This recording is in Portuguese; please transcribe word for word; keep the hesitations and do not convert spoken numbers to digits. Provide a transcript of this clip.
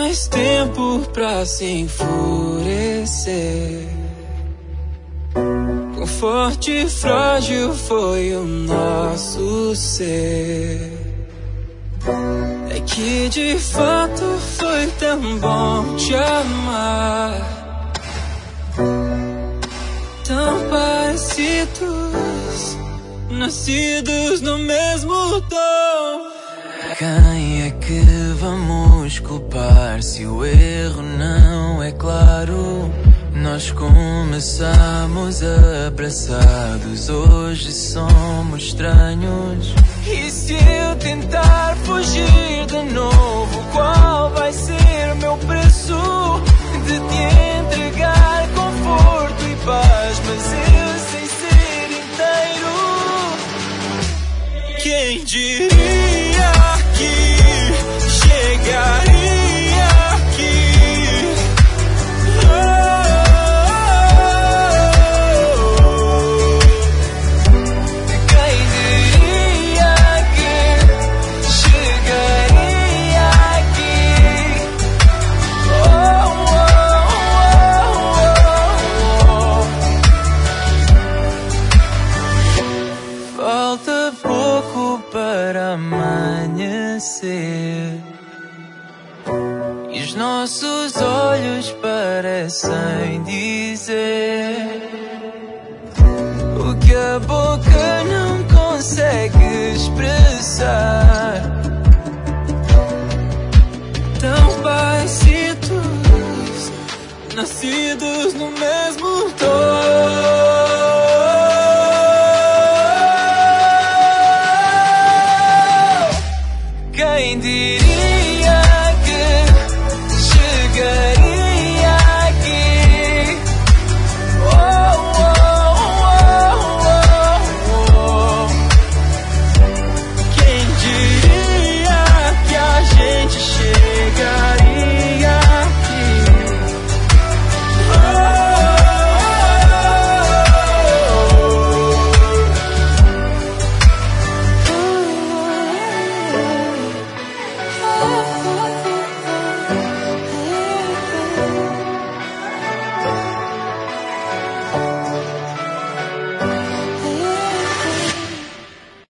mais tempo pra se enfurecer. Quão forte e frágil foi o nosso ser. É que de fato foi tão bom te amar, tão parecidos, nascidos no mesmo tom. Quem é que vamos culpar se o erro não é claro? Nós começamos abraçados, hoje somos estranhos. E se eu tentar fugir de novo, qual vai ser o meu preço? De te entregar conforto e paz, mas eu sem ser inteiro. Quem diria que chegaria aqui? Oh, quem diria que chegaria aqui? Oh, oh, oh, oh. Falta pouco para amanhecer e os nossos olhos parecem dizer o que a boca não consegue expressar. Tão parecidos, nascidos